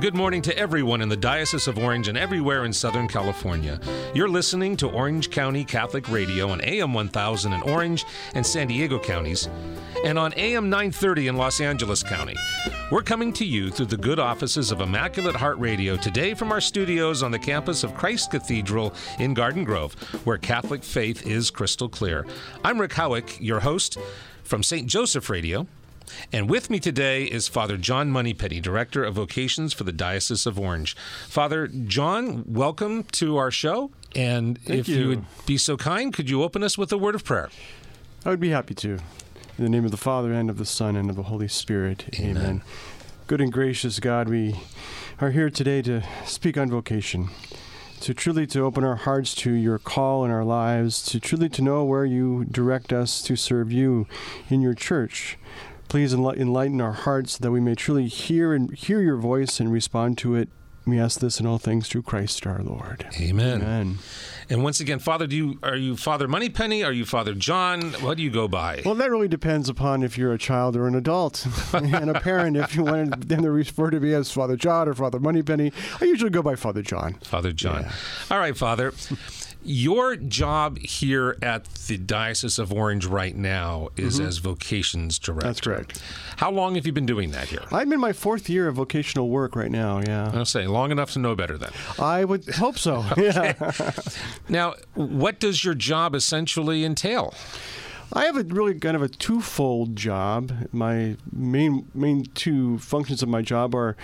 good morning to everyone in the Diocese of Orange and everywhere in Southern California. You're listening to Orange County Catholic Radio on AM 1000 in Orange and San Diego counties, and on AM 930 in Los Angeles County. We're coming to you through the good offices of Immaculate Heart Radio today from our studios on the campus of Christ Cathedral in Garden Grove, where Catholic faith is crystal clear. I'm Rick Howick, your host from St. Joseph Radio. And with me today is Father John Moneypenny, Director of Vocations for the Diocese of Orange. Father John, welcome to our show. And if you would be so kind, could you open us with a word of prayer? I would be happy to. In the name of the Father, and of the Son, and of the Holy Spirit. Amen. Good and gracious God, we are here today to speak on vocation, to truly to open our hearts to your call in our lives, to truly to know where you direct us to serve you in your church. Please enlighten our hearts that we may truly hear your voice and respond to it. We ask this in all things through Christ our Lord. Amen. Amen. And once again, Father, are you Father Moneypenny? Are you Father John? What do you go by? Well, that really depends upon if you're a child or an adult and a parent. If you wanted them to refer to me as Father John or Father Moneypenny, I usually go by Father John. Father John. Yeah. All right, Father. Your job here at the Diocese of Orange right now is as Vocations Director. That's correct. How long have you been doing that here? I'm in my 4th year of vocational work right now, yeah. I'll say, long enough to know better then. I would hope so, Okay. Now, what does your job essentially entail? I have a really kind of a twofold job. My main two functions of my job are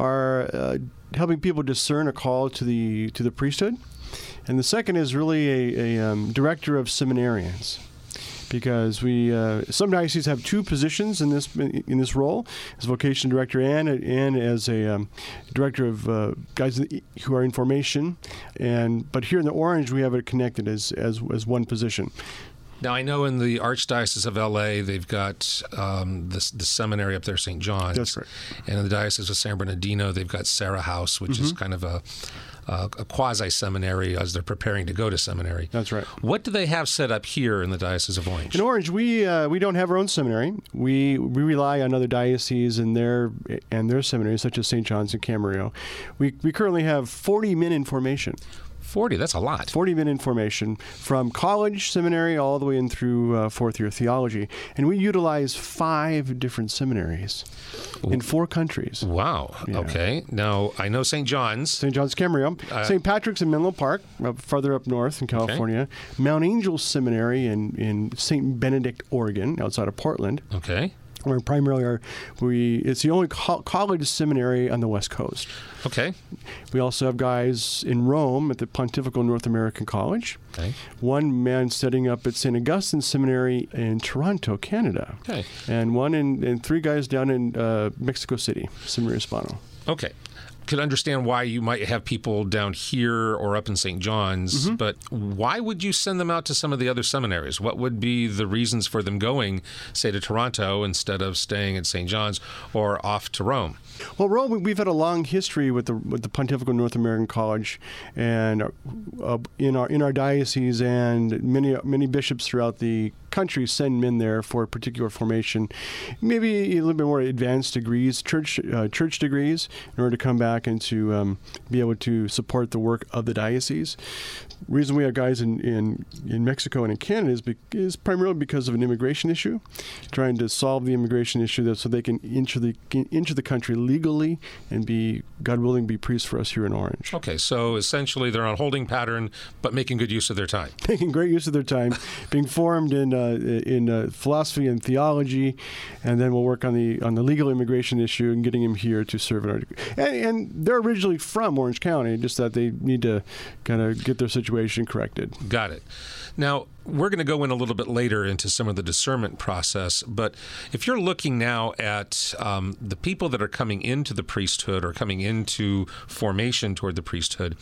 helping people discern a call to the priesthood. And the second is really a director of seminarians, because we some dioceses have two positions in this role, as vocation director and as a director of guys who are in formation. But here in the Orange, we have it connected as one position. Now, I know in the Archdiocese of L.A., they've got the seminary up there, St. John's. That's right. And in the Diocese of San Bernardino, they've got Sarah House, which is kind of a quasi-seminary as they're preparing to go to seminary. That's right. What do they have set up here in the Diocese of Orange? In Orange, we don't have our own seminary. We rely on other dioceses and their seminaries, such as St. John's and Camarillo. We currently have 40 men in formation. 40, that's a lot. 40 men in formation, from college seminary all the way in through 4th year theology. And we utilize 5 different seminaries in 4 countries. Wow. Yeah. Okay. Now, I know St. John's. St. John's Camarillo. St. Patrick's in Menlo Park, farther up north in California. Okay. Mount Angel Seminary in St. Benedict, Oregon, outside of Portland. Okay. Where primarily it's the only college seminary on the West Coast. Okay. We also have guys in Rome at the Pontifical North American College. Okay. One man setting up at St. Augustine Seminary in Toronto, Canada. Okay. And one and 3 guys down in Mexico City, Seminary Hispano. Okay. Could understand why you might have people down here or up in St. John's, but why would you send them out to some of the other seminaries? What would be the reasons for them going, say, to Toronto instead of staying at St. John's or off to Rome? Well, Rome, we've had a long history with the Pontifical North American College, and in our diocese, and many bishops throughout the country send men there for a particular formation, maybe a little bit more advanced degrees, church degrees, in order to come back and to be able to support the work of the diocese. The reason we have guys in Mexico and in Canada is primarily because of an immigration issue, trying to solve the immigration issue so they can enter the country legally and be, God willing, be priests for us here in Orange. Okay, so essentially they're on holding pattern, but making good use of their time. Making great use of their time, being formed in philosophy and theology, and then we'll work on the legal immigration issue and getting them here to serve in our degree. And they're originally from Orange County, just that they need to kind of get their situation corrected. Got it. Now, we're going to go in a little bit later into some of the discernment process, but if you're looking now at the people that are coming into the priesthood or coming into formation toward the priesthood,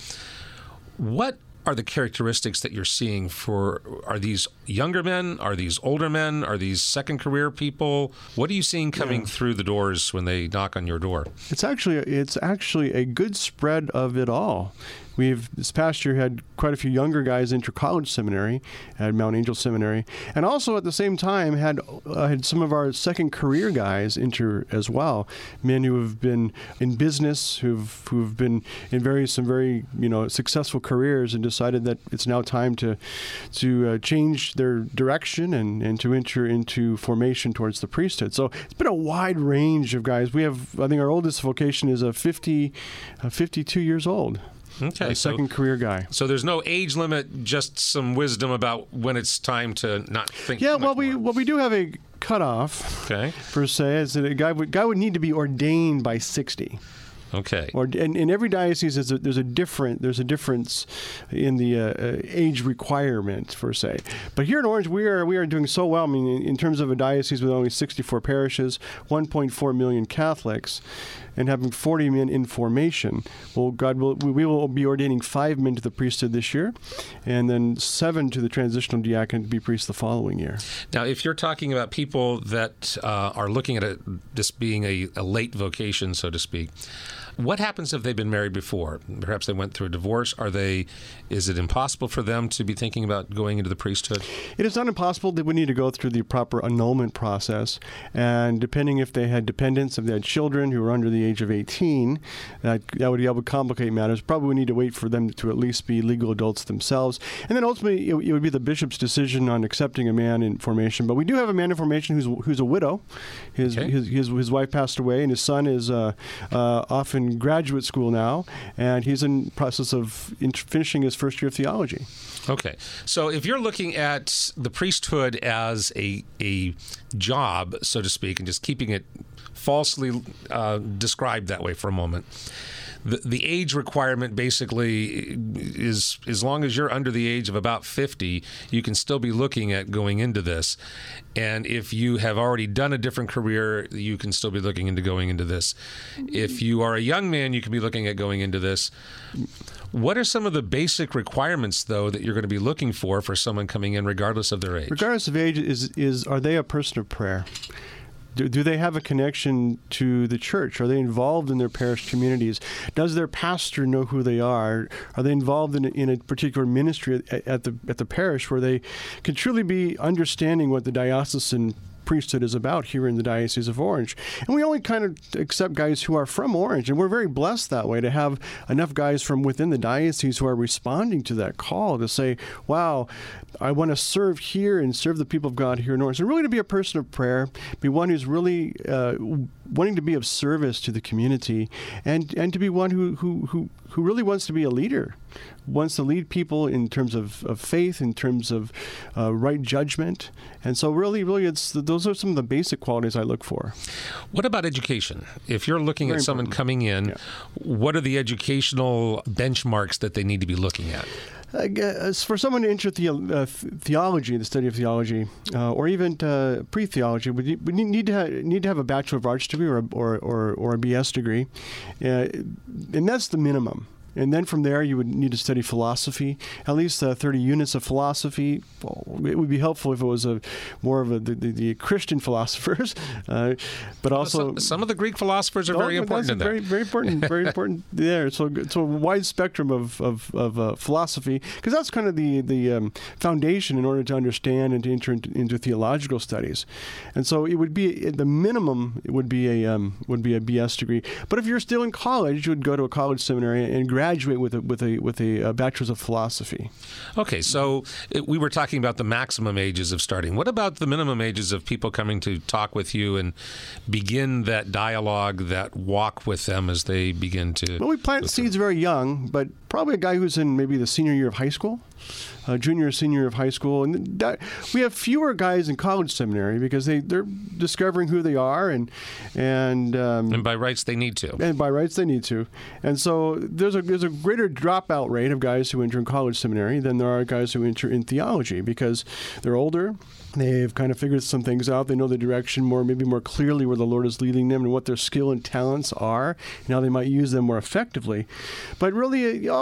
what are the characteristics that you're seeing are these younger men? Are these older men? Are these second career people? What are you seeing coming through the doors when they knock on your door? It's actually a good spread of it all. We've this past year had quite a few younger guys enter college seminary at Mount Angel Seminary, and also at the same time had some of our second career guys enter as well. Men who have been in business, who've been in some very successful careers, and decided that it's now time to change their direction and to enter into formation towards the priesthood. So it's been a wide range of guys. We have, I think, our oldest vocation is 52 years old. Okay, second career guy. So there's no age limit, just some wisdom about when it's time to not think. Yeah, well, we do have a cutoff. Okay. Per se, is that a guy would need to be ordained by 60. Okay. And in every diocese, there's a difference in the age requirement, per se. But here in Orange, we are doing so well. I mean, in terms of a diocese with only 64 parishes, 1.4 million Catholics, and having 40 men in formation. Well, we will be ordaining 5 men to the priesthood this year, and then 7 to the transitional diaconate to be priests the following year. Now, if you're talking about people that are looking at this being a late vocation, so to speak, what happens if they've been married before? Perhaps they went through a divorce. Is it impossible for them to be thinking about going into the priesthood? It is not impossible. They would need to go through the proper annulment process. And depending if they had dependents, if they had children who were under the age of 18, that would be able to complicate matters. Probably would need to wait for them to at least be legal adults themselves. And then ultimately, it would be the bishop's decision on accepting a man in formation. But we do have a man in formation who's a widow. His wife passed away, and his son is off in graduate school now, and he's in process of finishing his first year of theology. Okay, so if you're looking at the priesthood as a job, so to speak, and just keeping it falsely described that way for a moment, the age requirement basically is, as long as you're under the age of about 50, you can still be looking at going into this. And if you have already done a different career, you can still be looking into going into this. If you are a young man, you can be looking at going into this. What are some of the basic requirements, though, that you're going to be looking for someone coming in, regardless of their age? Regardless of age, are they a person of prayer? Do they have a connection to the church? Are they involved in their parish communities? Does their pastor know who they are? Are they involved in a particular ministry at the parish where they can truly be understanding what the diocesan priesthood is about here in the Diocese of Orange? And we only kind of accept guys who are from Orange, and we're very blessed that way to have enough guys from within the diocese who are responding to that call to say, wow, I want to serve here and serve the people of God here in Orange. And really to be a person of prayer, be one who's really wanting to be of service to the community, and to be one who really wants to be a leader, wants to lead people in terms of faith, in terms of right judgment. And so really those are some of the basic qualities I look for. What about education? If you're looking at someone coming in, what are the educational benchmarks that they need to be looking at? For someone to enter theology, the study of theology, or even pre-theology, we need to have a Bachelor of Arts degree or a BS degree, and that's the minimum. And then from there, you would need to study philosophy, at least 30 units of philosophy. Well, it would be helpful if it was more of the Christian philosophers, but also some of the Greek philosophers are very important in there. Very, very important, very important there. So it's a wide spectrum of philosophy, because that's kind of the foundation in order to understand and to enter into theological studies. And so it would be at the minimum, it would be a BS degree. But if you're still in college, you would go to a college seminary and graduate with a bachelor's of philosophy. Okay, so we were talking about the maximum ages of starting. What about the minimum ages of people coming to talk with you and begin that dialogue, that walk with them as they begin to... Well, we plant seeds very young, but probably a guy who's in maybe the senior year of high school. Junior or senior of high school, and we have fewer guys in college seminary because they're discovering who they are, and by rights they need to. And by rights they need to, and so there's a greater dropout rate of guys who enter in college seminary than there are guys who enter in theology because they're older. They've kind of figured some things out. They know the direction maybe more clearly where the Lord is leading them and what their skill and talents are and how they might use them more effectively. But really,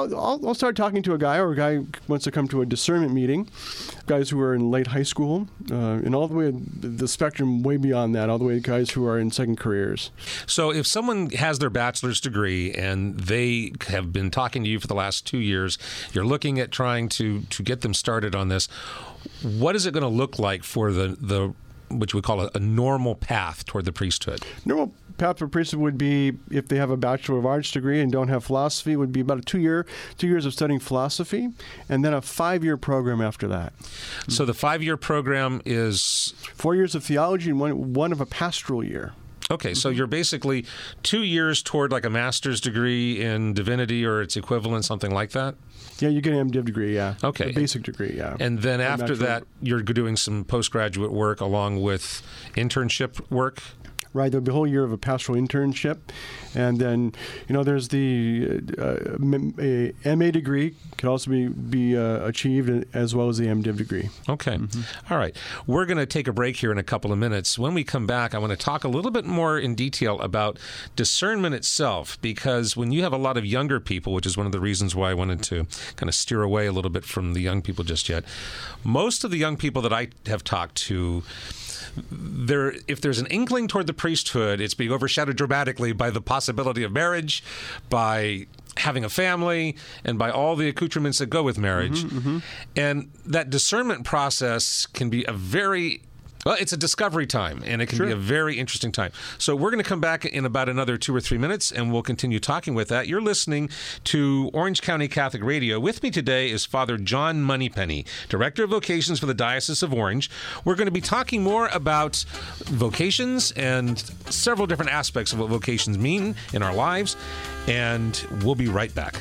I'll start talking to a guy, or a guy wants to come to a discernment meeting, guys who are in late high school, and all the way the spectrum way beyond that, all the way to guys who are in second careers. So if someone has their bachelor's degree and they have been talking to you for the last 2 years, you're looking at trying to get them started on this, what is it going to look like for the which we call a normal path toward the priesthood? Normal path for priesthood would be, if they have a Bachelor of Arts degree and don't have philosophy, would be about 2 years of studying philosophy, and then a 5-year program after that. So the 5-year program is 4 years of theology and one of a pastoral year. Okay, so you're basically 2 years toward like a master's degree in divinity or its equivalent, something like that? Yeah, you get an MDiv degree, yeah. Okay. A basic degree, yeah. And then after that, you're doing some postgraduate work along with internship work? Right, there'll be a whole year of a pastoral internship. And then, there's the MA degree can also be achieved, as well as the MDiv degree. Okay. All right. We're going to take a break here in a couple of minutes. When we come back, I want to talk a little bit more in detail about discernment itself, because when you have a lot of younger people, which is one of the reasons why I wanted to kind of steer away a little bit from the young people just yet, most of the young people that I have talked to, if there's an inkling toward the priesthood, it's being overshadowed dramatically by the possibility of marriage, by having a family, and by all the accoutrements that go with marriage. And that discernment process can be it's a discovery time, and it can be a very interesting time. So we're going to come back in about another 2 or 3 minutes, and we'll continue talking with that. You're listening to Orange County Catholic Radio. With me today is Father John Moneypenny, Director of Vocations for the Diocese of Orange. We're going to be talking more about vocations and several different aspects of what vocations mean in our lives, and we'll be right back.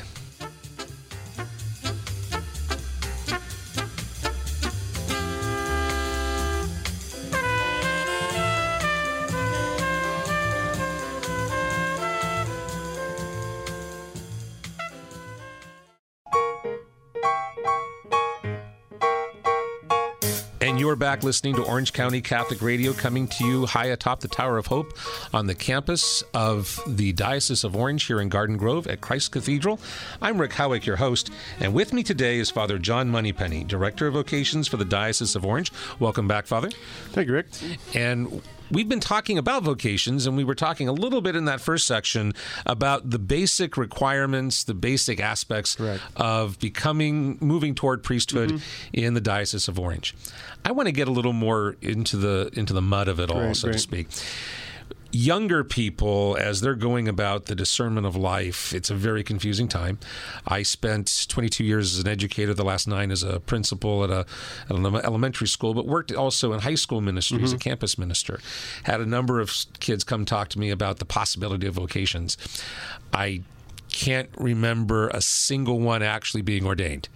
And you're back listening to Orange County Catholic Radio, coming to you high atop the Tower of Hope on the campus of the Diocese of Orange here in Garden Grove at Christ Cathedral. I'm Rick Howick, your host, and with me today is Father John Moneypenny, Director of Vocations for the Diocese of Orange. Welcome back, Father. Thank you, Rick. And we've been talking about vocations, and we were talking a little bit in that first section about the basic requirements, the basic aspects of moving toward priesthood in the Diocese of Orange. I want to get a little more into the mud of it all, so to speak. Younger people, as they're going about the discernment of life, it's a very confusing time. I spent 22 years as an educator, the last 9 as a principal at an elementary school, but worked also in high school ministry as a campus minister. Had a number of kids come talk to me about the possibility of vocations. I can't remember a single one actually being ordained.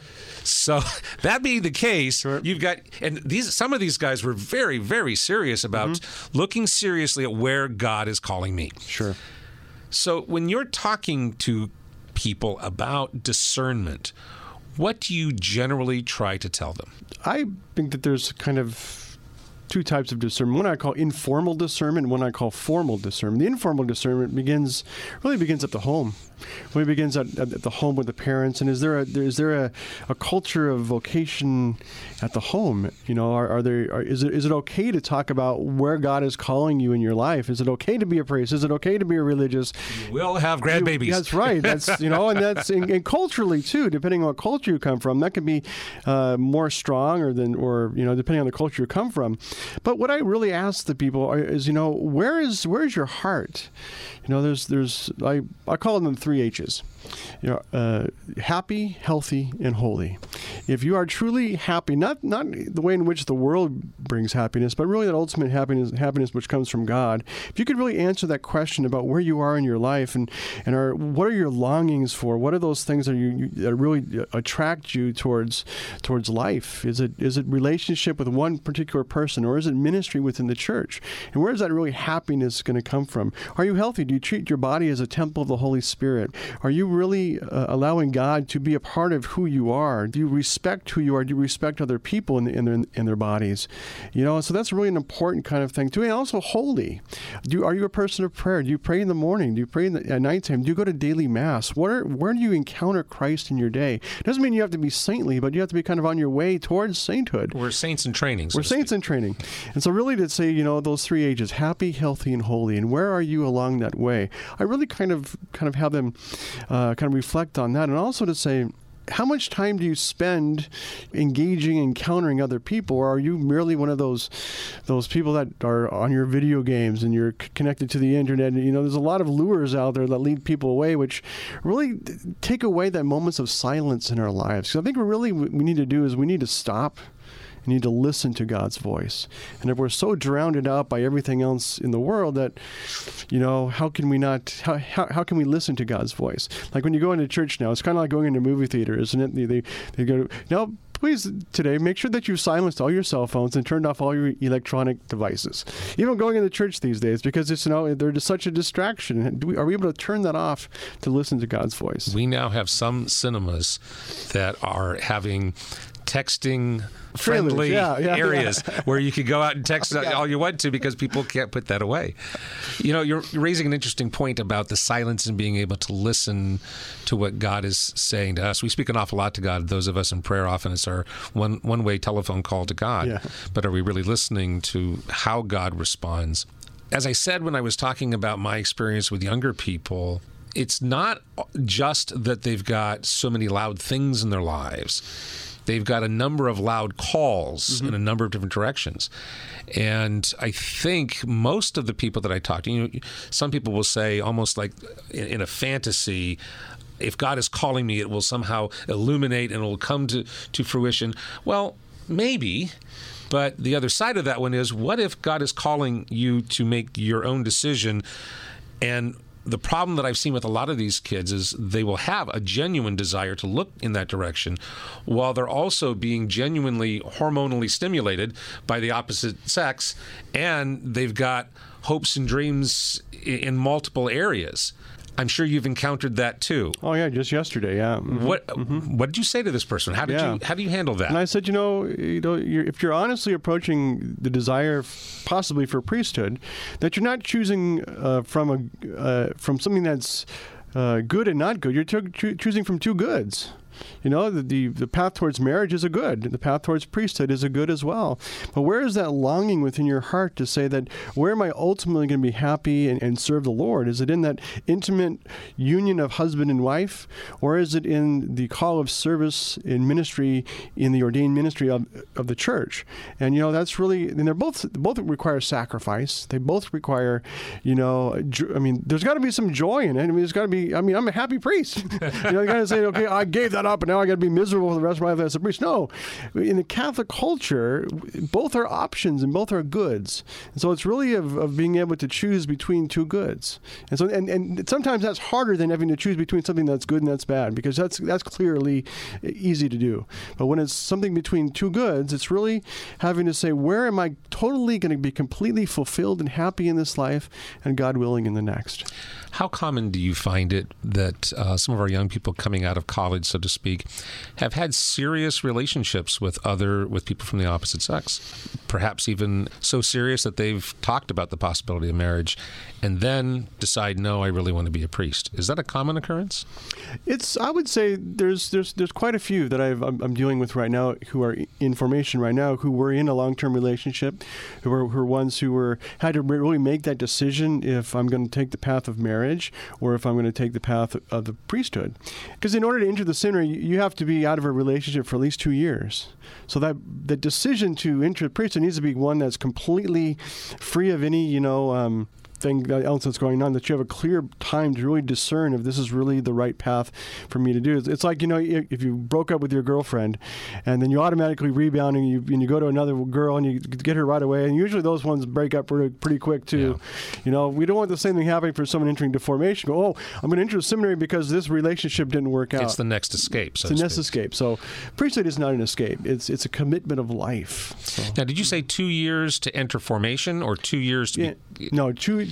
So that being the case, you've got, and some of these guys were very, very serious about looking seriously at where God is calling me. Sure. So when you're talking to people about discernment, what do you generally try to tell them? I think that there's kind of 2 types of discernment. One I call informal discernment, and one I call formal discernment. The informal discernment really begins at the home. Really begins at the home with the parents. And is there a culture of vocation at the home? Is it okay to talk about where God is calling you in your life? Is it okay to be a priest? Is it okay to be a religious? You will have grandbabies. That's right. That's and that's and culturally too. Depending on what culture you come from, that can be more strong or depending on the culture you come from. But what I really ask the people is, where is your heart? I call them 3 H's. Happy, healthy, and holy. If you are truly happy, not the way in which the world brings happiness, but really that ultimate happiness which comes from God. If you could really answer that question about where you are in your life and what are your longings for? What are those things that really attract you towards life? Is it relationship with one particular person, or is it ministry within the church? And where is that really happiness going to come from? Are you healthy? Do you treat your body as a temple of the Holy Spirit? Are you really allowing God to be a part of who you are? Do you respect who you are. Do you respect other people in their bodies? So that's really an important kind of thing too. And also holy. Are you a person of prayer? Do you pray in the morning? Do you pray at nighttime? Do you go to daily mass? Where do you encounter Christ in your day? It doesn't mean you have to be saintly, but you have to be kind of on your way towards sainthood. We're saints in training. We're saints in training. And so really to say, those three ages, happy, healthy, and holy, and where are you along that way? I really kind of have them kind of reflect on that, and also to say, how much time do you spend engaging, encountering other people, or are you merely one of those people that are on your video games and you're connected to the internet? And, there's a lot of lures out there that lead people away, which really take away that moments of silence in our lives. So I think what we need to do is we need to stop. We need to listen to God's voice. And if we're so drowned out by everything else in the world that, how can we listen to God's voice? Like when you go into church now, it's kind of like going into a movie theater, isn't it? They go, no, please today make sure that you've silenced all your cell phones and turned off all your electronic devices. Even going into church these days, because it's they're just such a distraction. Are we able to turn that off to listen to God's voice? We now have some cinemas that are having texting friendly areas where you could go out and text all you want to, because people can't put that away. You're raising an interesting point about the silence and being able to listen to what God is saying to us. We speak an awful lot to God. Those of us in prayer, often it's our one-way telephone call to God. Yeah. But are we really listening to how God responds? As I said when I was talking about my experience with younger people, it's not just that they've got so many loud things in their lives. They've got a number of loud calls in a number of different directions. And I think most of the people that I talk to, some people will say, almost like in a fantasy, if God is calling me, it will somehow illuminate and it will come to fruition. Well, maybe. But the other side of that one is, what if God is calling you to make your own decision? And the problem that I've seen with a lot of these kids is they will have a genuine desire to look in that direction, while they're also being genuinely hormonally stimulated by the opposite sex, and they've got hopes and dreams in multiple areas. I'm sure you've encountered that too. Oh yeah, just yesterday. Yeah. Mm-hmm. What did you say to this person? How do you handle that? And I said, if you're honestly approaching the desire, possibly for priesthood, that you're not choosing from something that's good and not good. You're choosing from two goods. The path towards marriage is a good. The path towards priesthood is a good as well. But where is that longing within your heart to say that, where am I ultimately going to be happy and serve the Lord? Is it in that intimate union of husband and wife? Or is it in the call of service in ministry, in the ordained ministry of the church? And, that's really, and they're both require sacrifice. They both require, there's got to be some joy in it. There's got to be, I'm a happy priest. You got to say, okay, I gave that up, and now I got to be miserable for the rest of my life as a priest. No, in the Catholic culture, both are options and both are goods. And so it's really of being able to choose between two goods. And so, and sometimes that's harder than having to choose between something that's good and that's bad, because that's clearly easy to do. But when it's something between two goods, it's really having to say, where am I totally going to be completely fulfilled and happy in this life, and God willing in the next? How common do you find it that some of our young people coming out of college, so to speak, have had serious relationships with people from the opposite sex? Perhaps even so serious that they've talked about the possibility of marriage and then decide, no, I really want to be a priest. Is that a common occurrence? I would say there's quite a few that I'm dealing with right now who are in formation right now, who were in a long-term relationship, who are ones who had to really make that decision if I'm going to take the path of marriage or if I'm going to take the path of the priesthood. Because in order to enter the seminary, you have to be out of a relationship for at least 2 years. So that the decision to enter the priesthood needs to be one that's completely free of any, thing else that's going on, that you have a clear time to really discern if this is really the right path for me to do. It's like, if you broke up with your girlfriend and then you automatically rebound and you go to another girl and you get her right away, and usually those ones break up pretty quick too. Yeah. We don't want the same thing happening for someone entering the formation. I'm going to enter the seminary because this relationship didn't work out. It's the next escape. It's the next escape. So priesthood is not an escape. It's a commitment of life. So. Now, did you say 2 years to enter formation or 2 years to be... No, 2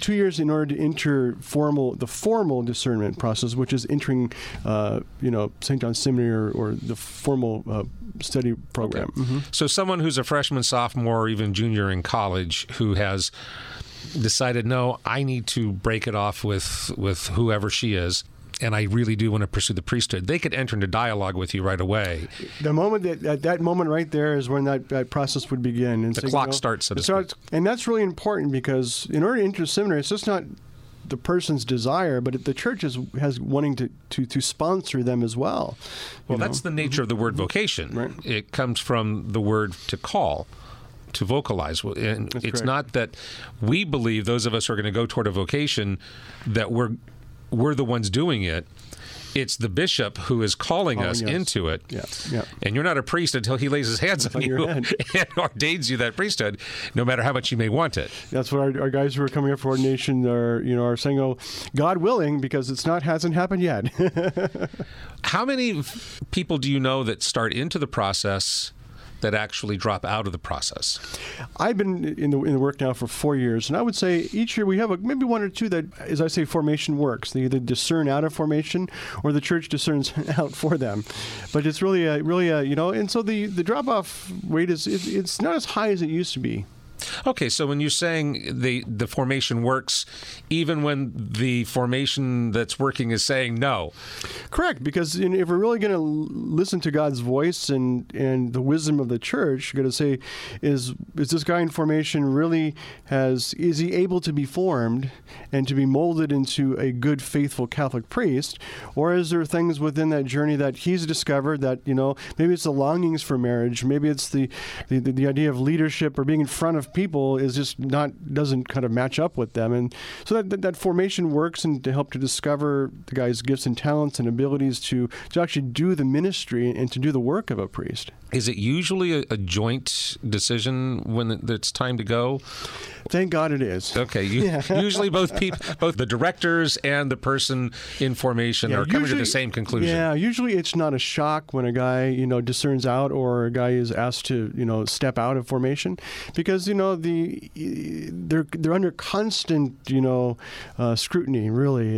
2 years in order to enter the formal discernment process, which is entering, St. John's Seminary or the formal study program. Okay. Mm-hmm. So someone who's a freshman, sophomore, or even junior in college who has decided, no, I need to break it off with whoever she is, and I really do want to pursue the priesthood, they could enter into dialogue with you right away. The moment at that moment right there is when that process would begin. And the clock starts, so to speak. And that's really important, because in order to enter seminary, it's just not the person's desire, but the church has wanting to sponsor them as well. Well, that's the nature of the word vocation. Right. It comes from the word to call, to vocalize. And that's it's correct. not that we believe, those of us who are going to go toward a vocation, that we're the ones doing it. It's the bishop who is calling us into it. Yeah. And you're not a priest until he lays his hands on you and ordains you that priesthood, no matter how much you may want it. That's what our guys who are coming up for ordination are saying, oh, God willing, because hasn't happened yet. How many people do you know that start into the process that actually drop out of the process? I've been in the work now for 4 years, and I would say each year we have maybe one or two that, as I say, formation works. They either discern out of formation, or the church discerns out for them. But it's really and so the drop-off rate it's not as high as it used to be. Okay, so when you're saying the formation works, even when the formation that's working is saying no. Correct, because if we're really going to listen to God's voice and the wisdom of the church, you're going to say, is this guy in formation really is he able to be formed and to be molded into a good, faithful Catholic priest, or is there things within that journey that he's discovered that maybe it's the longings for marriage, maybe it's the idea of leadership or being in front of people is just doesn't kind of match up with them, and so that formation works and to help to discover the guy's gifts and talents and abilities to actually do the ministry and to do the work of a priest. Is it usually a joint decision when it's time to go? Thank God it is. Okay, usually both the directors and the person in formation are coming to the same conclusion. Yeah, usually it's not a shock when a guy discerns out or a guy is asked to step out of formation, because they're under constant scrutiny. Really,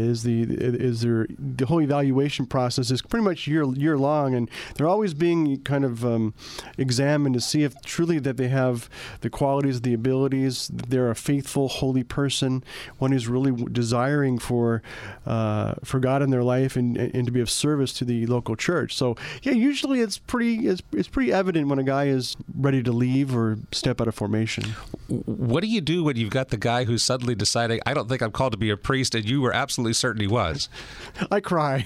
the whole evaluation process is pretty much year long, and they're always being kind of examined to see if truly that they have the qualities, the abilities. They're a faithful, holy person, one who's really desiring for God in their life and to be of service to the local church. So usually it's pretty evident when a guy is ready to leave or step out of formation. What do you do when you've got the guy who's suddenly deciding, I don't think I'm called to be a priest, and you were absolutely certain he was? I cry.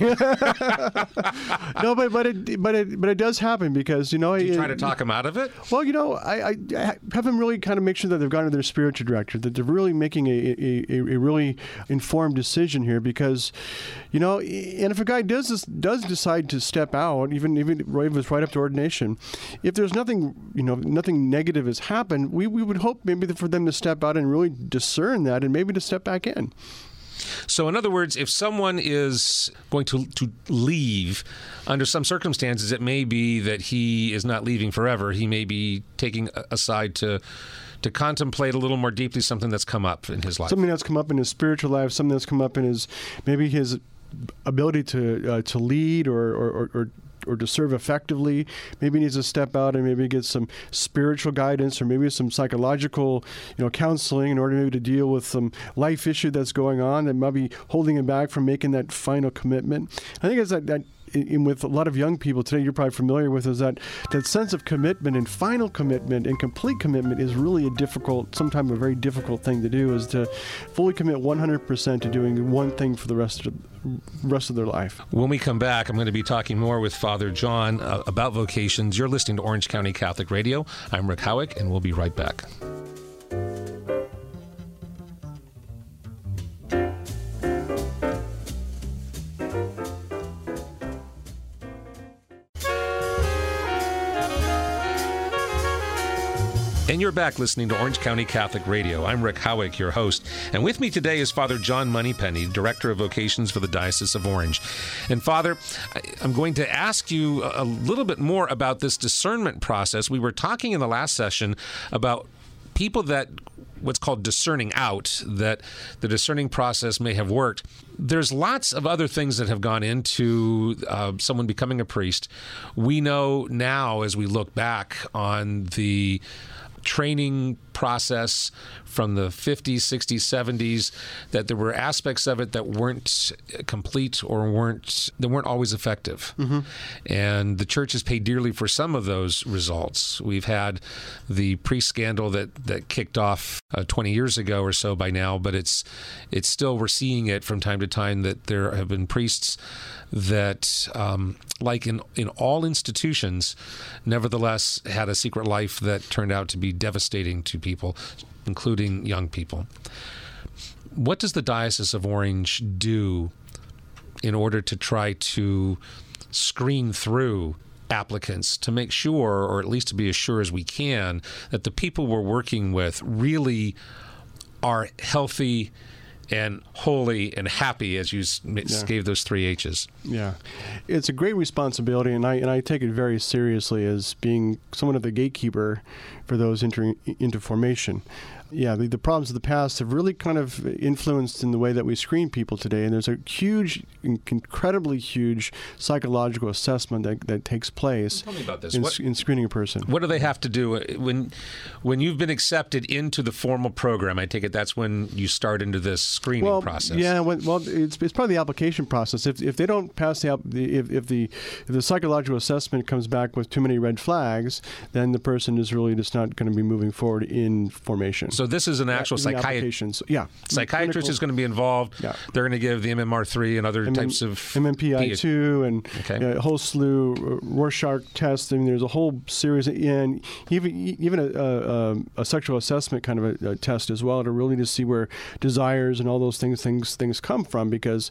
No, but it does happen, because Do you try to talk him out of it? Well, I have them really kind of make sure that they've gone to their spiritual director, that they're really making a really informed decision here, because and if a guy does decide to step out, even if it's right up to ordination, if there's nothing negative has happened, we would hope maybe for them to step out and really discern that, and maybe to step back in. So in other words, if someone is going to leave, under some circumstances, it may be that he is not leaving forever. He may be taking aside to contemplate a little more deeply something that's come up in his life. Something that's come up in his spiritual life, something that's come up in his ability to lead or to serve effectively. Maybe he needs to step out and maybe get some spiritual guidance, or maybe some psychological, counseling in order maybe to deal with some life issue that's going on that might be holding him back from making that final commitment. I think it's that with a lot of young people today, you're probably familiar with, is that sense of commitment and final commitment and complete commitment is really sometimes a very difficult thing to do, is to fully commit 100% to doing one thing for the rest of their life. When we come back, I'm going to be talking more with Father John about vocations. You're listening to Orange County Catholic Radio. I'm Rick Howick, and we'll be right back. And you're back listening to Orange County Catholic Radio. I'm Rick Howick, your host. And with me today is Father John Moneypenny, Director of Vocations for the Diocese of Orange. And Father, I'm going to ask you a little bit more about this discernment process. We were talking in the last session about people that what's called discerning out, that the discerning process may have worked. There's lots of other things that have gone into someone becoming a priest. We know now, as we look back on the training process from the 50s, 60s, 70s, that there were aspects of it that weren't complete or weren't always effective. Mm-hmm. And the church has paid dearly for some of those results. We've had the priest scandal that kicked off 20 years ago or so by now, but it's still, we're seeing it from time to time, that there have been priests that, like in all institutions, nevertheless had a secret life that turned out to be devastating to people, including young people. What does the Diocese of Orange do in order to try to screen through applicants to make sure, or at least to be as sure as we can, that the people we're working with really are healthy and holy and happy, as you gave those 3 H's? Yeah, it's a great responsibility, and I take it very seriously as being somewhat of the gatekeeper for those entering into formation. Yeah, the problems of the past have really kind of influenced in the way that we screen people today, and there's a huge, incredibly huge psychological assessment that takes place. Tell me about this. In screening a person. What do they have to do when you've been accepted into the formal program? I take it that's when you start into this screening process. Yeah, it's part of the application process. If they don't pass if the psychological assessment comes back with too many red flags, then the person is really just not going to be moving forward in formation. So this is an actual psychiatrist. Yeah, psychiatrist is going to be involved. Yeah. They're going to give the MMR3 and other types of MMPI2 and a whole slew Rorschach tests. I mean, there's a whole series, and even a sexual assessment kind of a test as well, to really to see where desires and all those things come from, because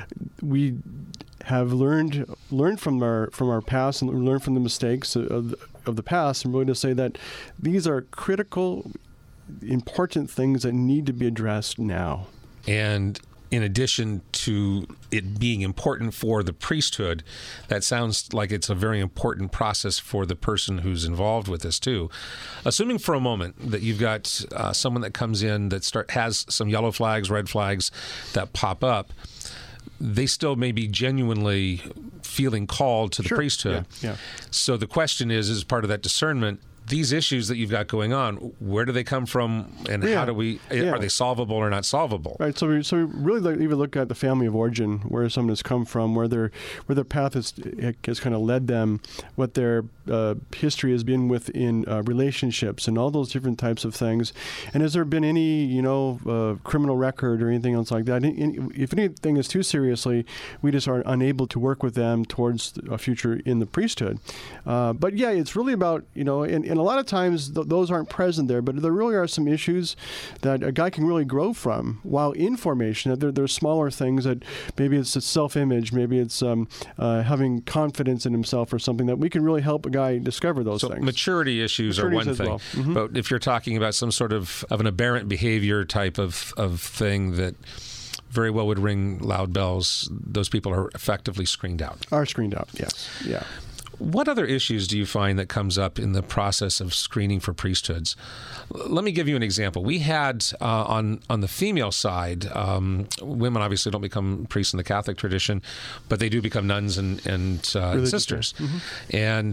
we have learned from our past and learned from the mistakes of the past, and really to say that these are critical, important things that need to be addressed now. And in addition to it being important for the priesthood, that sounds like it's a very important process for the person who's involved with this too. Assuming for a moment that you've got someone that comes in that has some yellow flags, red flags that pop up, they still may be genuinely feeling called to the priesthood. Yeah. So the question is, as part of that discernment, these issues that you've got going on, where do they come from, and how do we? Are they solvable or not solvable? Right. So we really even look at the family of origin, where someone has come from, where their path has kind of led them, what their history has been within relationships, and all those different types of things. And has there been any criminal record or anything else like that? If anything is too seriously, we just are unable to work with them towards a future in the priesthood. But yeah, it's really about and a lot of times those aren't present there, but there really are some issues that a guy can really grow from while in formation. There's smaller things that maybe it's a self-image, maybe it's having confidence in himself or something, that we can really help a guy discover those things. Maturity issues are one thing, well. Mm-hmm. But if you're talking about some sort of an aberrant behavior type of thing that very well would ring loud bells, those people are effectively screened out. Are screened out, yes. Yeah. What other issues do you find that comes up in the process of screening for priesthoods? Let me give you an example. We had on the female side, women obviously don't become priests in the Catholic tradition, but they do become nuns and sisters. Mm-hmm. And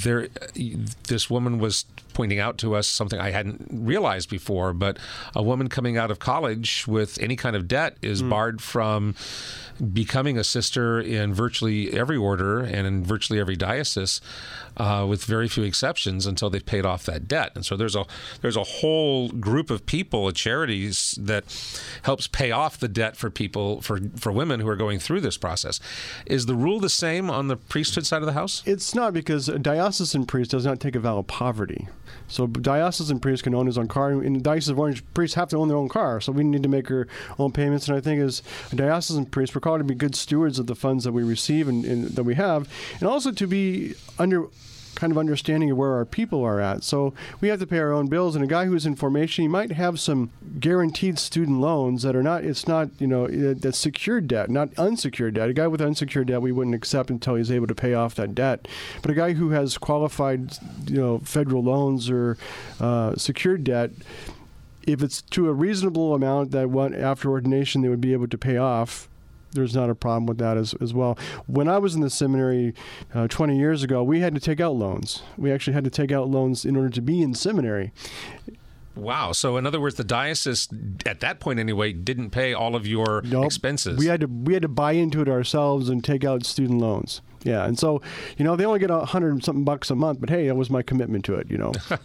this woman was pointing out to us something I hadn't realized before, but a woman coming out of college with any kind of debt is barred from becoming a sister in virtually every order and in virtually every diocese, with very few exceptions, until they've paid off that debt. And so there's a whole group of people at charities that helps pay off the debt for people, for women who are going through this process. Is the rule the same on the priesthood side of the house? It's not, because a diocesan priest does not take a vow of poverty. So diocesan priests can own his own car. In the Diocese of Orange, priests have to own their own car, so we need to make our own payments. And I think as a diocesan priest, we're called to be good stewards of the funds that we receive and that we have, and also to be understanding of where our people are at. So we have to pay our own bills, and a guy who's in formation, he might have some guaranteed student loans that are that's secured debt, not unsecured debt. A guy with unsecured debt we wouldn't accept until he's able to pay off that debt. But a guy who has qualified, federal loans or secured debt, if it's to a reasonable amount that after ordination they would be able to pay off, there's not a problem with that as well. When I was in the seminary 20 years ago, we had to take out loans. We actually had to take out loans in order to be in seminary. Wow. So in other words, the diocese, at that point anyway, didn't pay all of your expenses. We had to buy into it ourselves and take out student loans. Yeah, and so, they only get $100-something a month, but hey, that was my commitment to it,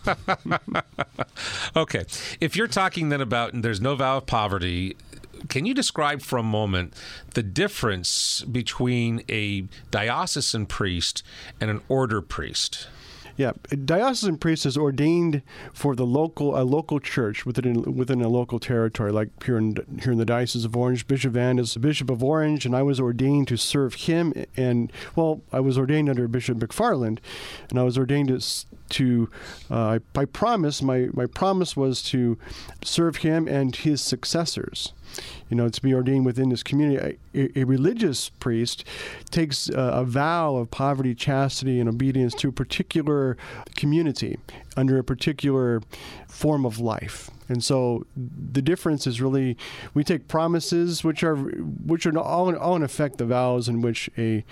Okay. If you're talking then about there's no vow of poverty, can you describe for a moment the difference between a diocesan priest and an order priest? Yeah, a diocesan priest is ordained for a local church within a local territory. Like here in the Diocese of Orange, Bishop Van is the Bishop of Orange, and I was ordained to serve him. And I was ordained under Bishop McFarland, and I was ordained I promised my promise was to serve him and his successors. To be ordained within this community. A religious priest takes a vow of poverty, chastity, and obedience to a particular community under a particular form of life. And so the difference is really we take promises which are all in effect the vows in which a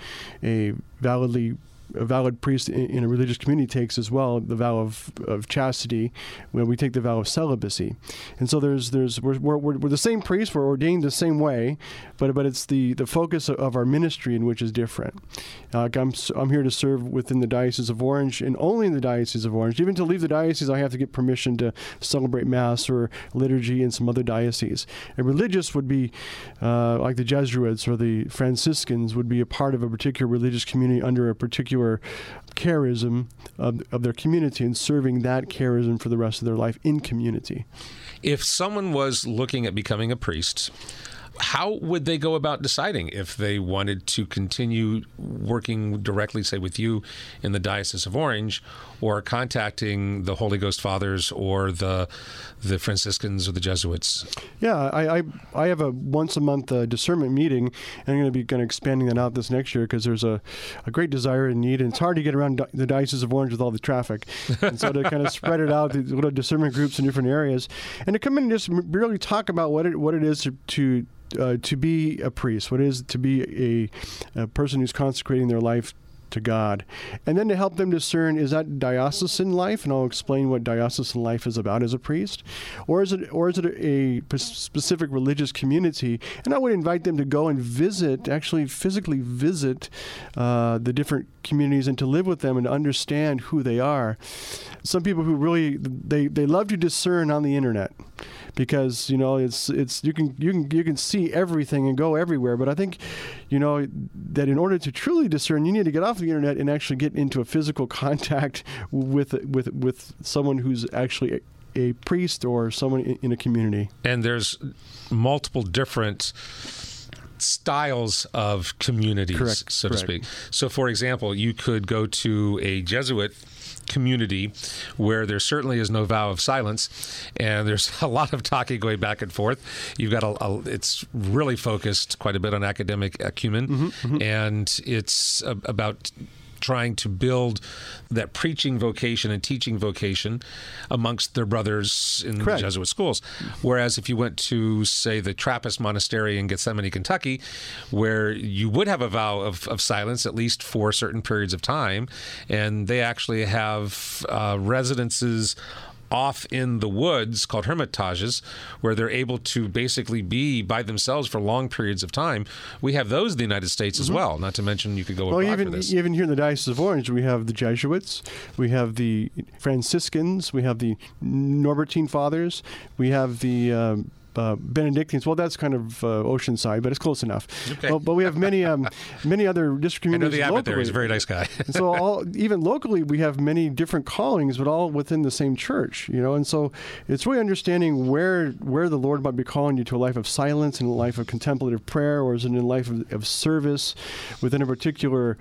valid priest in a religious community takes as well, the vow of chastity, when we take the vow of celibacy. And so we're the same priest, we're ordained the same way, but it's the focus of our ministry in which is different. I'm here to serve within the Diocese of Orange and only in the Diocese of Orange. Even to leave the diocese, I have to get permission to celebrate Mass or liturgy in some other diocese. A religious would be like the Jesuits or the Franciscans would be a part of a particular religious community under a particular charism of their community and serving that charism for the rest of their life in community. If someone was looking at becoming a priest, how would they go about deciding if they wanted to continue working directly, say, with you in the Diocese of Orange, or contacting the Holy Ghost Fathers or the Franciscans or the Jesuits? Yeah, I have a once-a-month discernment meeting, and I'm going to be kind of expanding that out this next year because there's a great desire and need, and it's hard to get around the Diocese of Orange with all the traffic. And so to kind of spread it out, the little discernment groups in different areas, and to come in and just really talk about what it is to be a priest, what it is to be a person who's consecrating their life to God, and then to help them discern, is that diocesan life, and I'll explain what diocesan life is about as a priest, or is it a specific religious community? And I would invite them to go and actually physically visit the different communities and to live with them and to understand who they are. Some people who really they love to discern on the internet, because it's you can see everything and go everywhere. But I think that in order to truly discern, you need to get off the internet and actually get into a physical contact with someone who's actually a priest or someone in a community. And there's multiple different styles of communities, Correct. to speak. So, for example, you could go to a Jesuit community where there certainly is no vow of silence, and there's a lot of talking going back and forth. You've got it's really focused quite a bit on academic acumen, and it's about trying to build that preaching vocation and teaching vocation amongst their brothers in the Jesuit schools. Whereas if you went to, say, the Trappist Monastery in Gethsemane, Kentucky, where you would have a vow of silence, at least for certain periods of time, and they actually have residences off in the woods called hermitages, where they're able to basically be by themselves for long periods of time. We have those in the United States as well, not to mention you could go abroad for this. Even here in the Diocese of Orange, we have the Jesuits, we have the Franciscans, we have the Norbertine Fathers, we have the Benedictines. Well, that's kind of Oceanside, but it's close enough. Okay. But we have many other district communities. I know the abbot there. He's a very nice guy. And so even locally, we have many different callings, but all within the same church. And so it's really understanding where the Lord might be calling you to a life of silence and a life of contemplative prayer, or is it in a life of service within a particular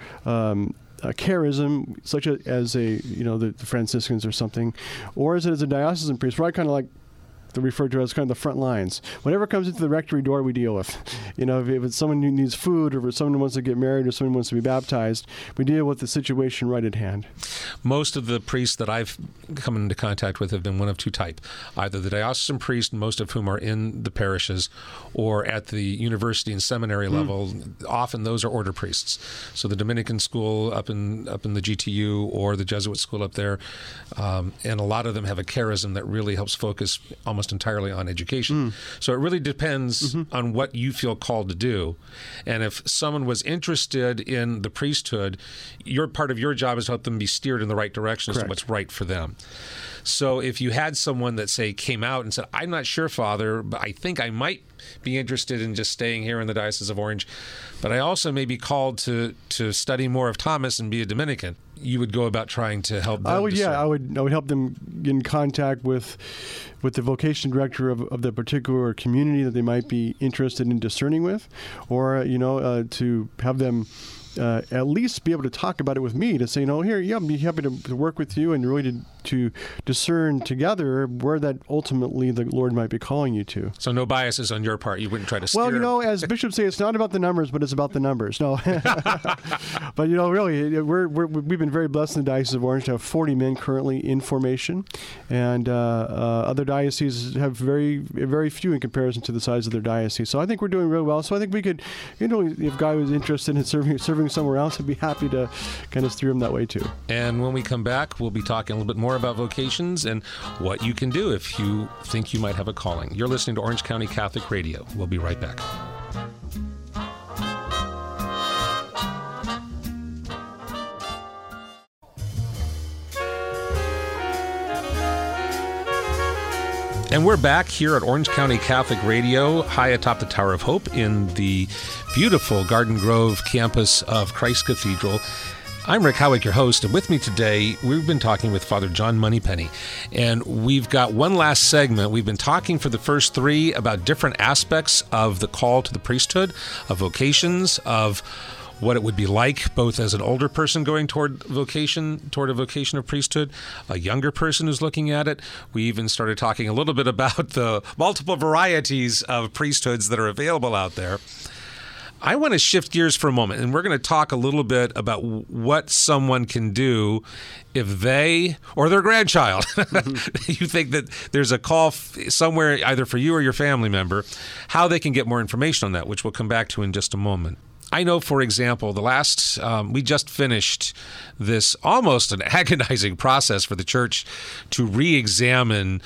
charism, such as the Franciscans or something, or is it as a diocesan priest, where I kind of like to refer to as kind of the front lines. Whatever comes into the rectory door, we deal with. If it's someone who needs food, or if it's someone who wants to get married, or someone who wants to be baptized, we deal with the situation right at hand. most of the priests that I've come into contact with have been one of two types. Either the diocesan priest, most of whom are in the parishes, or at the university and seminary level. Often those are order priests. So the Dominican school up in the GTU, or the Jesuit school up there, and a lot of them have a charism that really helps focus almost entirely on education. So it really depends on what you feel called to do. And if someone was interested in the priesthood, part of your job is to help them be steered in the right direction as to what's right for them. So if you had someone that, say, came out and said, I'm not sure, Father, but I think I might be interested in just staying here in the Diocese of Orange, but I also may be called to study more of Thomas and be a Dominican, you would go about trying to help them. I would help them get in contact with the vocation director of the particular community that they might be interested in discerning with, or to have them at least be able to talk about it with me, to say, here, I'd be happy to work with you and really to discern together where that ultimately the Lord might be calling you to. So no biases on your part. You wouldn't try to steer. Well, as bishops say, it's not about the numbers, but it's about the numbers. No. But, really, we've been very blessed in the Diocese of Orange to have 40 men currently in formation, and other dioceses have very, very few in comparison to the size of their diocese. So I think we're doing really well. So I think we could, if a guy was interested in serving somewhere else, I'd be happy to kind of steer him that way too. And when we come back, we'll be talking a little bit more about vocations and what you can do if you think you might have a calling. You're listening to Orange County Catholic Radio. We'll be right back. And we're back here at Orange County Catholic Radio, high atop the Tower of Hope in the beautiful Garden Grove campus of Christ Cathedral. I'm Rick Howick, your host, and with me today, we've been talking with Father John Moneypenny, and we've got one last segment. We've been talking for the first three about different aspects of the call to the priesthood, of vocations, of what it would be like both as an older person going toward a vocation of priesthood, a younger person who's looking at it. We even started talking a little bit about the multiple varieties of priesthoods that are available out there. I want to shift gears for a moment, and we're going to talk a little bit about what someone can do if they or their grandchild, you think that there's a call somewhere either for you or your family member, how they can get more information on that, which we'll come back to in just a moment. I know, for example, we just finished this almost an agonizing process for the Church to re-examine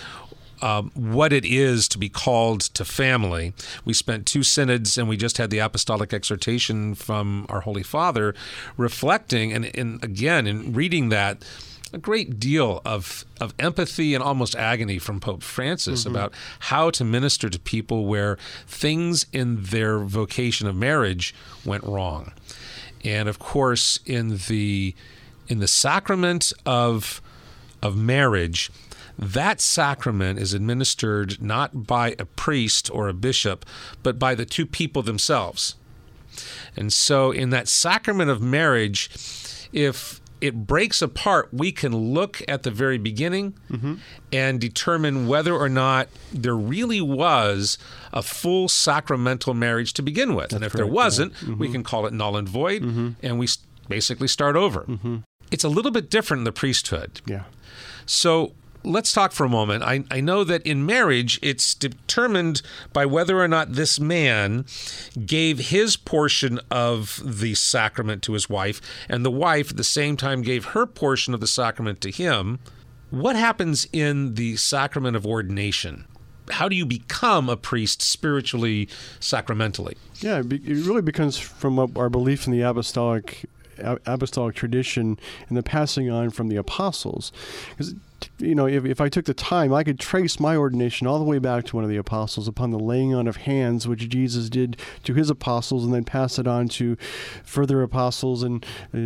what it is to be called to family. We spent 2 synods, and we just had the apostolic exhortation from our Holy Father reflecting, and again, in reading that, a great deal of empathy and almost agony from Pope Francis about how to minister to people where things in their vocation of marriage went wrong. And of course, in the sacrament of marriage, that sacrament is administered not by a priest or a bishop, but by the two people themselves. And so in that sacrament of marriage, if it breaks apart, we can look at the very beginning and determine whether or not there really was a full sacramental marriage to begin with. And if there wasn't, we can call it null and void, and we basically start over. It's a little bit different in the priesthood. Yeah. So let's talk for a moment. I know that in marriage, it's determined by whether or not this man gave his portion of the sacrament to his wife, and the wife at the same time gave her portion of the sacrament to him. What happens in the sacrament of ordination? How do you become a priest spiritually, sacramentally? Yeah, it really becomes from our belief in the apostolic tradition and the passing on from the apostles. Because if I took the time, I could trace my ordination all the way back to one of the apostles upon the laying on of hands, which Jesus did to his apostles, and then pass it on to further apostles and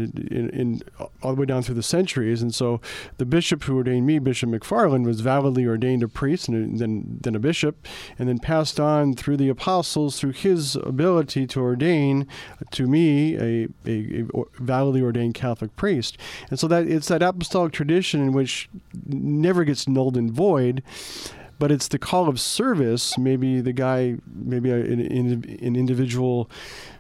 all the way down through the centuries. And so the bishop who ordained me, Bishop McFarland, was validly ordained a priest and then a bishop, and then passed on through the apostles through his ability to ordain to me a validly ordained Catholic priest. And so that it's that apostolic tradition in which never gets nulled and void, but it's the call of service. Maybe the guy, an individual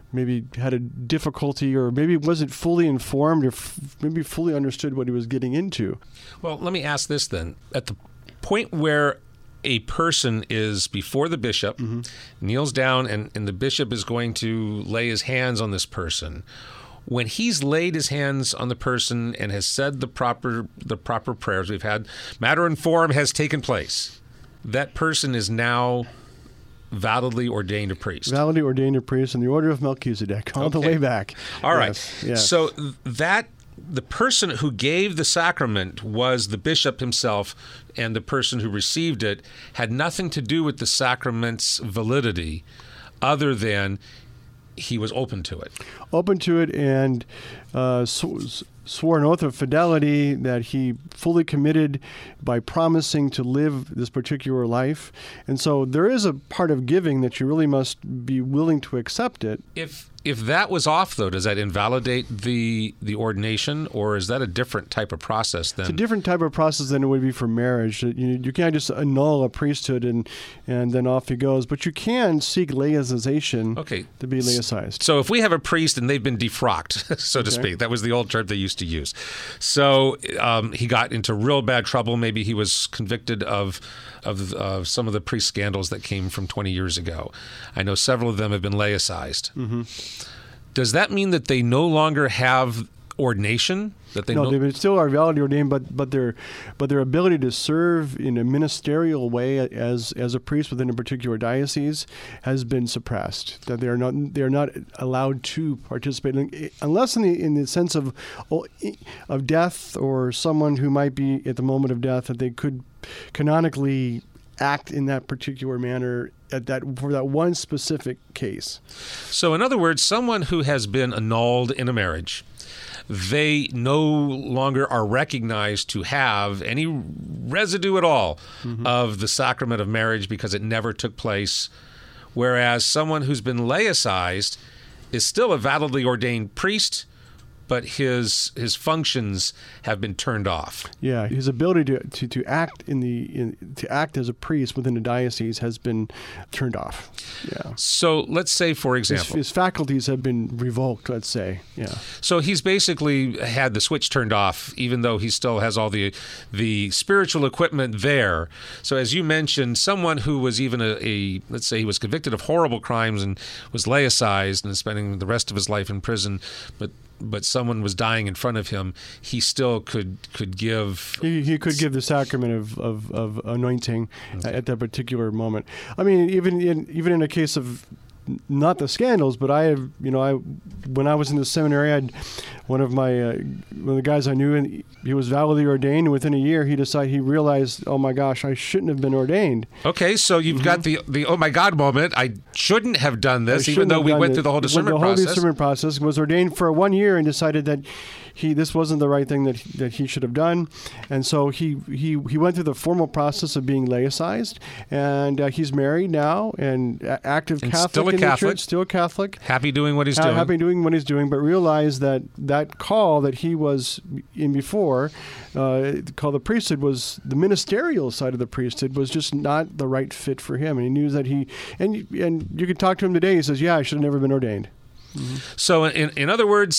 maybe had a difficulty, or maybe wasn't fully informed, or maybe fully understood what he was getting into. Well, let me ask this then. At the point where a person is before the bishop, kneels down, and the bishop is going to lay his hands on this person, when he's laid his hands on the person and has said the proper prayers, we've had matter and form has taken place, that person is now validly ordained a priest. Validly ordained a priest in the order of Melchizedek, all the way back. All right. Yes. So that the person who gave the sacrament was the bishop himself, and the person who received it had nothing to do with the sacrament's validity other than he was open to it. Open to it, and swore an oath of fidelity that he fully committed by promising to live this particular life. And so there is a part of giving that you really must be willing to accept it. If that was off, though, does that invalidate the ordination, or is that a different type of process then? It's a different type of process than it would be for marriage. You can't just annul a priesthood and then off he goes. But you can seek laicization to be laicized. So if we have a priest and they've been defrocked, so to speak, that was the old term they used to use. So he got into real bad trouble. Maybe he was convicted of some of the priest scandals that came from 20 years ago. I know several of them have been laicized. Mm-hmm. Does that mean that they no longer have ordination? That they still are validly ordained, but their ability to serve in a ministerial way as a priest within a particular diocese has been suppressed. That they are not allowed to participate unless in the sense of death, or someone who might be at the moment of death, that they could canonically act in that particular manner for that one specific case. So in other words, someone who has been annulled in a marriage, they no longer are recognized to have any residue at all of the sacrament of marriage because it never took place, whereas someone who's been laicized is still a validly ordained priest, but his functions have been turned off. Yeah, his ability to act to act as a priest within a diocese has been turned off. Yeah. So let's say, for example, his faculties have been revoked. Let's say, yeah. So he's basically had the switch turned off, even though he still has all the spiritual equipment there. So as you mentioned, someone who was even let's say he was convicted of horrible crimes and was laicized and spending the rest of his life in prison, but someone was dying in front of him, he still could give... He could give the sacrament of anointing at that particular moment. I mean, even in a case of not the scandals, but when I was in the seminary, I had one of the guys I knew, and he was validly ordained. And within a year, he realized, oh my gosh, I shouldn't have been ordained. Okay, so you've got the oh my God moment. I shouldn't have done this, even though we went through the whole discernment process. The whole discernment process, was ordained for 1 year and decided that this wasn't the right thing that he should have done, and so he went through the formal process of being laicized, and he's married now and active and Catholic, still a Catholic, still a Catholic, happy doing what he's doing, but realized that call that he was in before, called the priesthood, was the ministerial side of the priesthood was just not the right fit for him, and he knew that and you could talk to him today. He says, "Yeah, I should have never been ordained." Mm-hmm. So, in other words,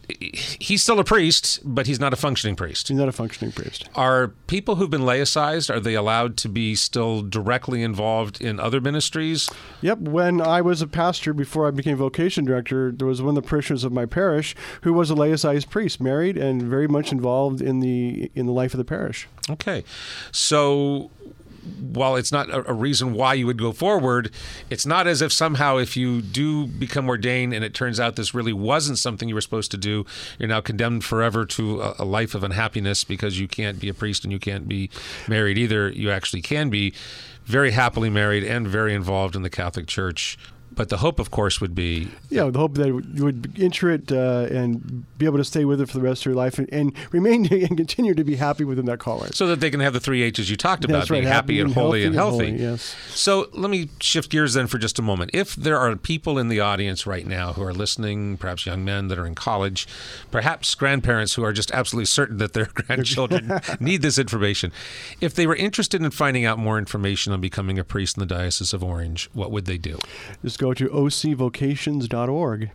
he's still a priest, but he's not a functioning priest. He's not a functioning priest. Are people who've been laicized, are they allowed to be still directly involved in other ministries? Yep. When I was a pastor, before I became vocation director, there was one of the parishioners of my parish who was a laicized priest, married and very much involved in the life of the parish. Okay. So, while it's not a reason why you would go forward, it's not as if somehow if you do become ordained and it turns out this really wasn't something you were supposed to do, you're now condemned forever to a life of unhappiness because you can't be a priest and you can't be married either. You actually can be very happily married and very involved in the Catholic Church. But the hope, of course, would be... Yeah, the hope that you would enter it and be able to stay with it for the rest of your life and remain and continue to be happy within that calling. So that they can have the 3 H's you talked about, being happy and holy and healthy. Yes. So let me shift gears then for just a moment. If there are people in the audience right now who are listening, perhaps young men that are in college, perhaps grandparents who are just absolutely certain that their grandchildren need this information, if they were interested in finding out more information on becoming a priest in the Diocese of Orange, what would they do? Just go to ocvocations.org.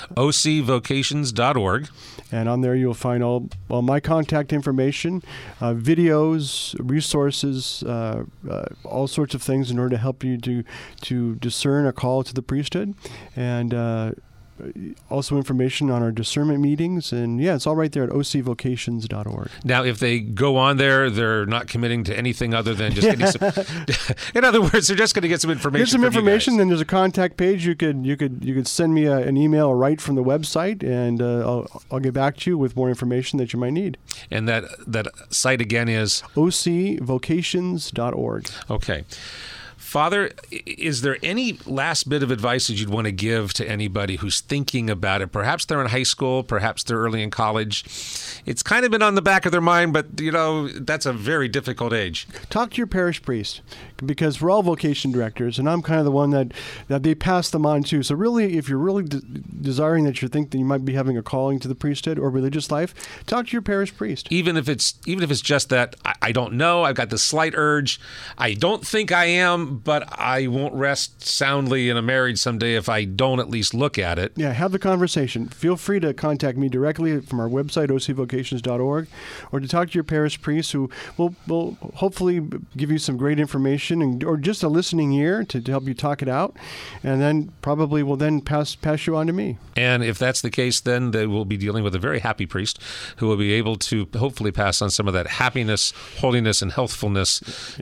ocvocations.org. And on there you'll find all my contact information, videos, resources, all sorts of things in order to help you to discern a call to the priesthood, and also information on our discernment meetings. And it's all right there at ocvocations.org. Now, if they go on there, they're not committing to anything other than just getting some. In other words, they're just going to get some information. Get some information. Then there's a contact page. You could send me an email right from the website, and I'll get back to you with more information that you might need. And that site again is ocvocations.org. Okay. Father, is there any last bit of advice that you'd want to give to anybody who's thinking about it? Perhaps they're in high school, perhaps they're early in college. It's kind of been on the back of their mind, but, that's a very difficult age. Talk to your parish priest, because we're all vocation directors, and I'm kind of the one that they pass them on to. So really, if you're really desiring that you think that you might be having a calling to the priesthood or religious life, talk to your parish priest. Even if it's just that, I don't know, I've got this slight urge, I don't think I am, but I won't rest soundly in a marriage someday if I don't at least look at it. Yeah, have the conversation. Feel free to contact me directly from our website, ocvocations.org, or to talk to your parish priest, who will hopefully give you some great information or just a listening ear to help you talk it out, and then probably will then pass you on to me. And if that's the case, then they will be dealing with a very happy priest who will be able to hopefully pass on some of that happiness, holiness, and healthfulness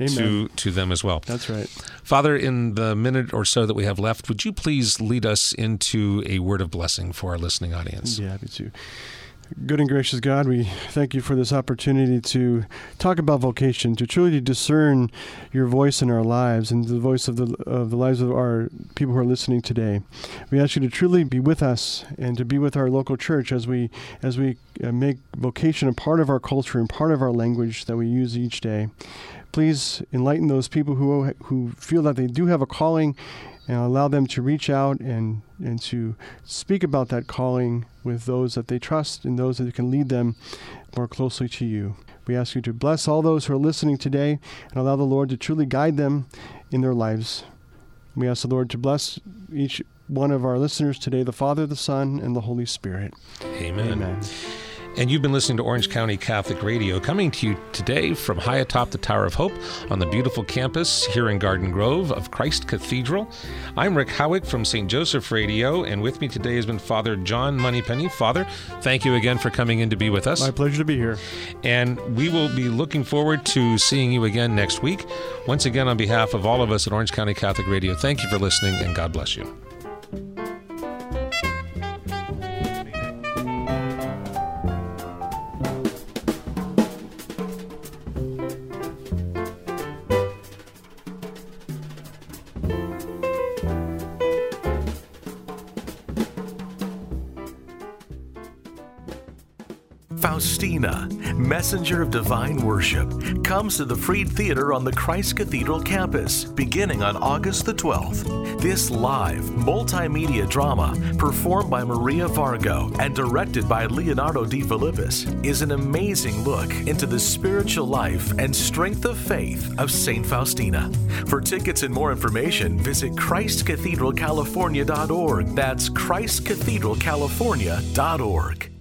to them as well. That's right. Father, in the minute or so that we have left, would you please lead us into a word of blessing for our listening audience? Yeah, happy to. Good and gracious God, we thank you for this opportunity to talk about vocation, to truly discern your voice in our lives and the voice of the lives of our people who are listening today. We ask you to truly be with us and to be with our local church as we make vocation a part of our culture and part of our language that we use each day. Please enlighten those people who feel that they do have a calling, and allow them to reach out and to speak about that calling with those that they trust and those that can lead them more closely to you. We ask you to bless all those who are listening today and allow the Lord to truly guide them in their lives. We ask the Lord to bless each one of our listeners today, the Father, the Son, and the Holy Spirit. Amen. Amen. And you've been listening to Orange County Catholic Radio, coming to you today from high atop the Tower of Hope on the beautiful campus here in Garden Grove of Christ Cathedral. I'm Rick Howick from St. Joseph Radio, and with me today has been Father John Moneypenny. Father, thank you again for coming in to be with us. My pleasure to be here. And we will be looking forward to seeing you again next week. Once again, on behalf of all of us at Orange County Catholic Radio, thank you for listening, and God bless you. Faustina, Messenger of Divine Worship, comes to the Freed Theater on the Christ Cathedral campus beginning on August the 12th. This live multimedia drama, performed by Maria Vargo and directed by Leonardo De Filippis, is an amazing look into the spiritual life and strength of faith of St. Faustina. For tickets and more information, visit ChristCathedralCalifornia.org. That's ChristCathedralCalifornia.org.